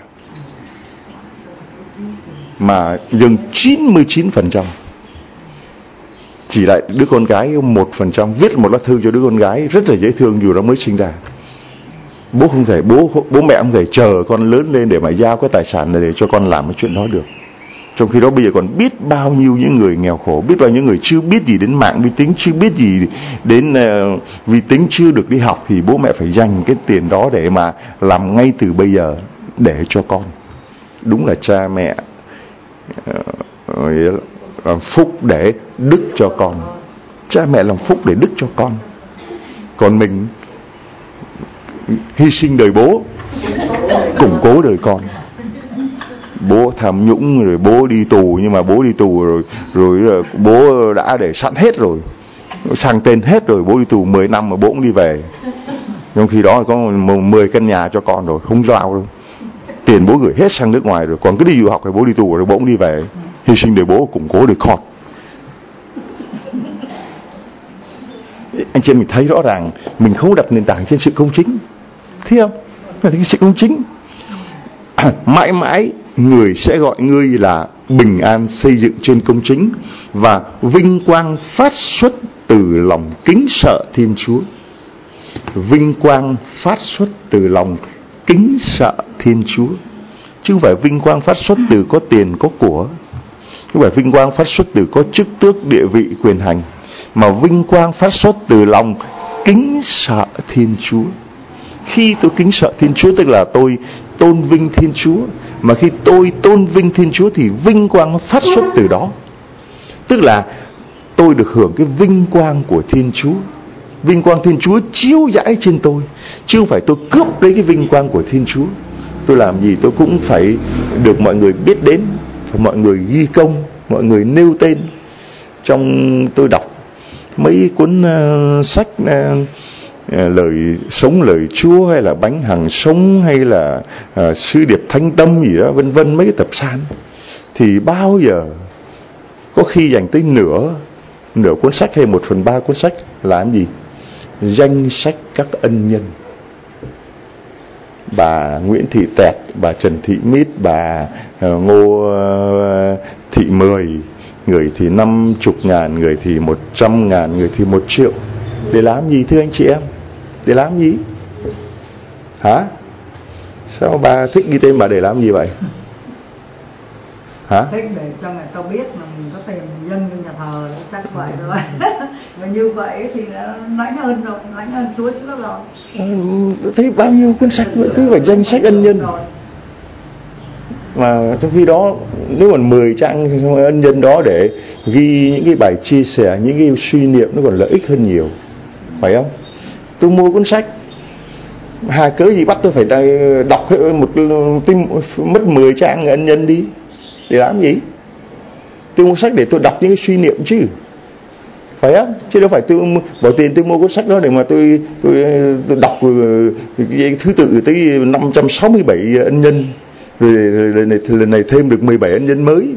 mà dâng 99% chỉ lại đứa con gái 1%. Viết một lá thư cho đứa con gái rất là dễ thương dù nó mới sinh ra. Bố mẹ không thể chờ con lớn lên để mà giao cái tài sản này để cho con làm cái chuyện đó được. Trong khi đó bây giờ còn biết bao nhiêu những người nghèo khổ, biết bao nhiêu những người chưa biết gì đến mạng vi tính, chưa biết gì đến vi tính, chưa được đi học, thì bố mẹ phải dành cái tiền đó để mà làm ngay từ bây giờ để cho con. Đúng là cha mẹ làm phúc để đức cho con. Cha mẹ làm phúc để đức cho con. Còn mình hy sinh đời bố, củng cố đời con. Bố tham nhũng rồi bố đi tù, nhưng mà bố đi tù rồi bố đã để sẵn hết rồi, sang tên hết rồi, bố đi tù 10 năm mà bố cũng đi về. Trong khi đó có 10 căn nhà cho con rồi, không giao đâu. Tiền bố gửi hết sang nước ngoài rồi, còn cứ đi du học rồi bố đi tù rồi bố cũng đi về. Hy sinh đời bố, củng cố đời con. Anh chị em mình thấy rõ ràng mình không đặt nền tảng trên sự công chính, thấy không? Là cái sự công chính. Mãi mãi người sẽ gọi ngươi là bình an xây dựng trên công chính, và vinh quang phát xuất từ lòng kính sợ Thiên Chúa. Vinh quang phát xuất từ lòng kính sợ Thiên Chúa, chứ không phải vinh quang phát xuất từ có tiền có của, không phải vinh quang phát xuất từ có chức tước địa vị quyền hành, mà vinh quang phát xuất từ lòng kính sợ Thiên Chúa. Khi tôi kính sợ Thiên Chúa tức là tôi tôn vinh Thiên Chúa, mà khi tôi tôn vinh Thiên Chúa thì vinh quang phát xuất từ đó. Tức là tôi được hưởng cái vinh quang của Thiên Chúa. Vinh quang Thiên Chúa chiếu rãi trên tôi, chứ không phải tôi cướp lấy cái vinh quang của Thiên Chúa. Tôi làm gì tôi cũng phải được mọi người biết đến, phải mọi người ghi công, mọi người nêu tên. Trong tôi đọc mấy cuốn sách lời sống lời Chúa, hay là bánh hằng sống, hay là sứ điệp thánh tâm gì đó, vân vân, mấy cái tập san, thì bao giờ có khi dành tới nửa cuốn sách hay 1/3 cuốn sách làm gì? Danh sách các ân nhân. Bà Nguyễn Thị Tẹt, bà Trần Thị Mít, bà Ngô Thị Mười, người thì 50.000, người thì 100.000, người thì 1 triệu. Để làm gì thưa anh chị em? Để làm gì? Hả? Sao bà thích ghi tên bà để làm gì vậy? Hả? Thích để cho người ta biết mà mình có tiền dâng cho nhà thờ, chắc vậy thôi. Và như vậy thì đã lãnh ơn rồi, lãnh ơn Chúa trước rồi. Thấy bao nhiêu cuốn sách vẫn cứ phải danh sách ân nhân. Mà trong khi đó nếu còn 10 trang ân nhân đó để ghi những cái bài chia sẻ, những cái suy niệm, nó còn lợi ích hơn nhiều, phải không? Tôi mua cuốn sách, hà cớ gì bắt tôi phải đọc mất 10 trang ân nhân đi, để làm gì? Tôi mua sách để tôi đọc những cái suy niệm chứ, phải không? Chứ đâu phải tôi bỏ tiền tôi mua cuốn sách đó để mà tôi đọc cái thứ tự tới 567 ân nhân, rồi lần này thêm được 17 ân nhân mới,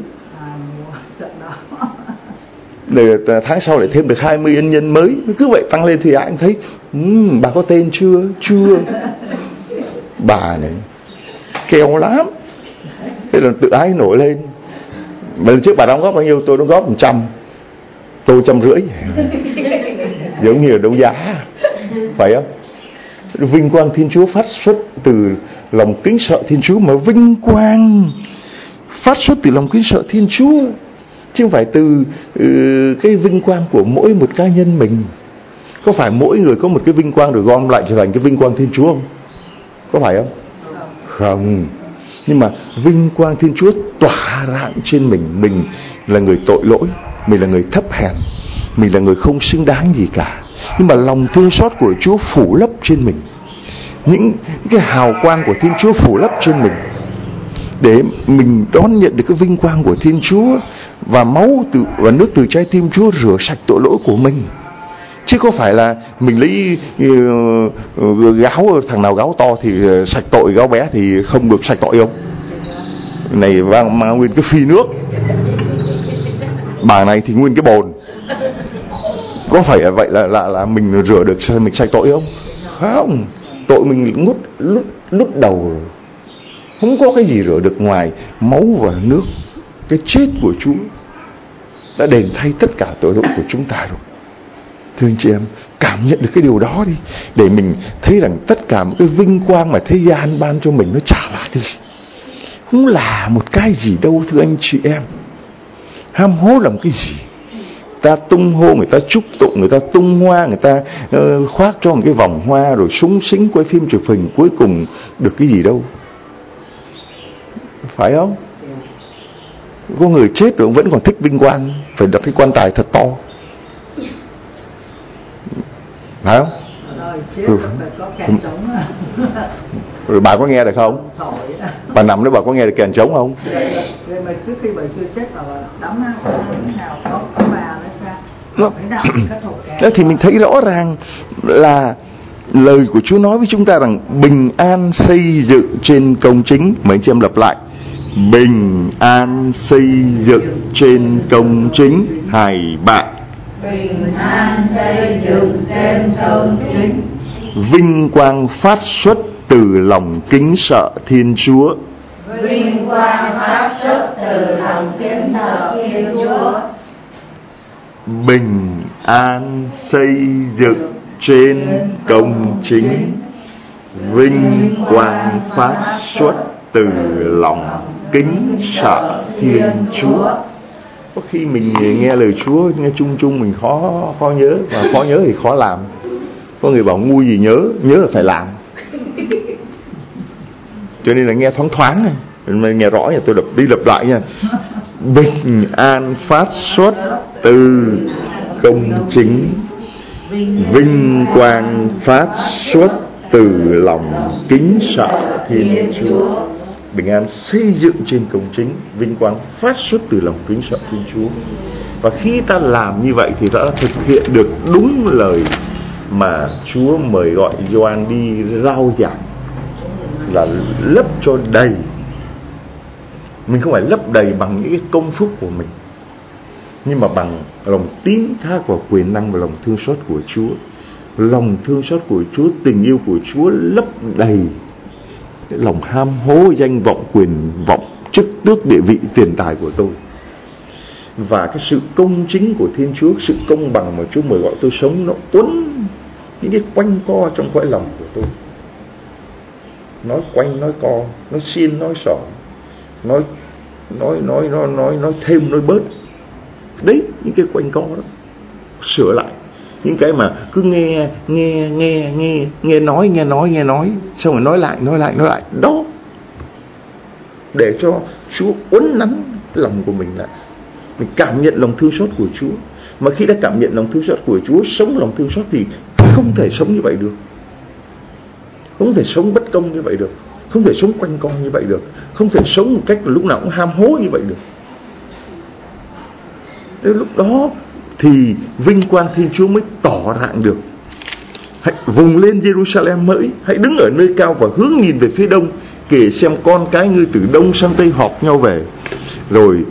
rồi tháng sau lại thêm được 20 ân nhân mới. Cứ vậy tăng lên thì ai cũng thấy bà có tên chưa? Bà này keo lắm. Thế là tự ái nổi lên. Mà lần trước bà đóng góp bao nhiêu? Tôi đóng góp 100, tôi 150, giống như là đấu giá, phải không? Vinh quang Thiên Chúa phát xuất từ lòng kính sợ Thiên Chúa, mà vinh quang phát xuất từ lòng kính sợ Thiên Chúa, chứ không phải từ cái vinh quang của mỗi một cá nhân mình. Có phải mỗi người có một cái vinh quang được gom lại trở thành cái vinh quang Thiên Chúa không? Có phải không? Không. Nhưng mà vinh quang Thiên Chúa tỏa rạng trên mình. Mình là người tội lỗi, mình là người thấp hèn, mình là người không xứng đáng gì cả. Nhưng mà lòng thương xót của Chúa phủ lấp trên mình. Những cái hào quang của Thiên Chúa phủ lấp trên mình, để mình đón nhận được cái vinh quang của Thiên Chúa, và máu và nước từ trái tim Chúa rửa sạch tội lỗi của mình. Chứ có phải là mình lấy gáo, thằng nào gáo to thì sạch tội, gáo bé thì không được sạch tội không? Này mang nguyên cái phi nước, bà này thì nguyên cái bồn. Có phải là vậy là mình rửa được, mình sạch tội không? Không, tội mình lút đầu rồi. Không có cái gì rửa được ngoài máu và nước. Cái chết của Chúa đã đền thay tất cả tội lỗi của chúng ta rồi. Thưa anh chị em, cảm nhận được cái điều đó đi, để mình thấy rằng tất cả một cái vinh quang mà thế gian ban cho mình nó chả là cái gì, không là một cái gì đâu. Thưa anh chị em, ham hố làm cái gì? Ta tung hô, người ta chúc tụng, người ta tung hoa, người ta khoác cho một cái vòng hoa rồi súng xính quay phim chụp hình, cuối cùng được cái gì đâu, phải không? Có người chết rồi vẫn còn thích vinh quang, phải đặt cái quan tài thật to, phải không? Rồi bà có nghe được không? Bà nằm đó bà có nghe được kèn trống không? Mà trước khi bà chưa chết bà đấm nào có bà nó đó thì mình thấy rõ ràng là lời của Chúa nói với chúng ta rằng bình an xây dựng trên công chính. Mấy anh chị em lặp lại: bình an xây dựng trên công chính. Hai bạn: bình an xây dựng trên công chính. Vinh quang phát xuất từ lòng kính sợ Thiên Chúa. Vinh quang phát xuất từ lòng kính sợ Thiên Chúa. Bình an xây dựng trên công chính. Vinh quang phát xuất từ lòng kính sợ Thiên Chúa. Có khi mình nghe lời Chúa nghe chung chung mình khó nhớ, và khó nhớ thì khó làm. Có người bảo ngu gì nhớ là phải làm, cho nên là nghe thoáng thoáng này, mình nghe rõ nha. Tôi lặp lại nha: bình an phát xuất từ công chính, vinh quang phát xuất từ lòng kính sợ Thiên Chúa. Bình an xây dựng trên công chính, vinh quang phát xuất từ lòng kính sợ Thiên Chúa. Và khi ta làm như vậy thì ta đã thực hiện được đúng lời mà Chúa mời gọi Gioan đi rao giảng, là lấp cho đầy. Mình không phải lấp đầy bằng những cái công phúc của mình, nhưng mà bằng lòng tín thác vào quyền năng và lòng thương xót của Chúa. Lòng thương xót của Chúa, tình yêu của Chúa lấp đầy cái lòng ham hố danh vọng, quyền vọng, chức tước, địa vị, tiền tài của tôi. Và cái sự công chính của Thiên Chúa, sự công bằng mà Chúa mời gọi tôi sống, nó uốn những cái quanh co trong cõi lòng của tôi. Nói quanh, nói co, nói xiên, nói xỏ, nói thêm, nói bớt. Đấy, những cái quanh co đó sửa lại. Những cái mà cứ nghe nói, xong rồi nói lại đó, để cho Chúa uốn nắn lòng của mình lại. Mình cảm nhận lòng thương xót của Chúa. Mà khi đã cảm nhận lòng thương xót của Chúa, sống lòng thương xót thì không thể sống như vậy được, không thể sống bất công như vậy được, không thể sống quanh co như vậy được, không thể sống một cách lúc nào cũng ham hố như vậy được. Đến lúc đó thì vinh quang Thiên Chúa mới tỏ rạng được. Hãy vùng lên Jerusalem mới, hãy đứng ở nơi cao và hướng nhìn về phía đông, kể xem con cái ngươi từ đông sang tây họp nhau về. Rồi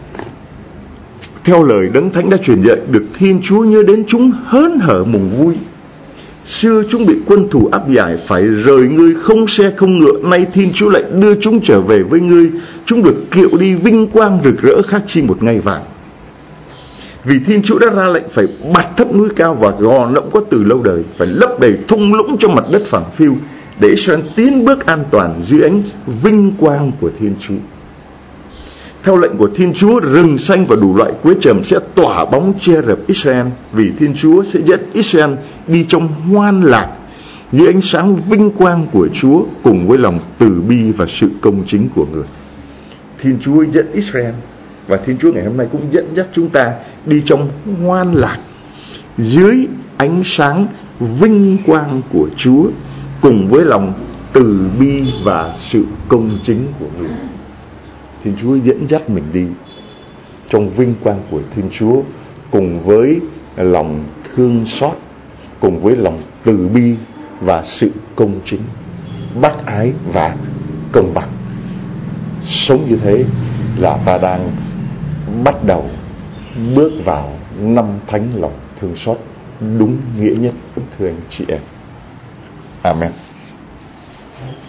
theo lời Đấng Thánh đã truyền dạy, được Thiên Chúa nhớ đến chúng hớn hở mừng vui. Xưa chúng bị quân thù áp giải, phải rời ngươi không xe không ngựa, nay Thiên Chúa lại đưa chúng trở về với ngươi. Chúng được kiệu đi vinh quang rực rỡ khác chi một ngai vàng. Vì Thiên Chúa đã ra lệnh phải bạt thấp núi cao và gò nẫm có từ lâu đời, phải lấp đầy thung lũng cho mặt đất phẳng phiu, để Israel tiến bước an toàn dưới ánh vinh quang của Thiên Chúa. Theo lệnh của Thiên Chúa, rừng xanh và đủ loại quế trầm sẽ tỏa bóng che rập Israel, vì Thiên Chúa sẽ dẫn Israel đi trong hoan lạc dưới ánh sáng vinh quang của Chúa cùng với lòng từ bi và sự công chính của người. Thiên Chúa dẫn Israel, và Thiên Chúa ngày hôm nay cũng dẫn dắt chúng ta đi trong ngoan lạc dưới ánh sáng vinh quang của Chúa cùng với lòng từ bi và sự công chính của người. Thiên Chúa dẫn dắt mình đi trong vinh quang của Thiên Chúa cùng với lòng thương xót, cùng với lòng từ bi và sự công chính, bác ái và công bằng. Sống như thế là ta đang bắt đầu bước vào năm thánh lòng thương xót đúng nghĩa nhất, thưa anh chị em. Amen.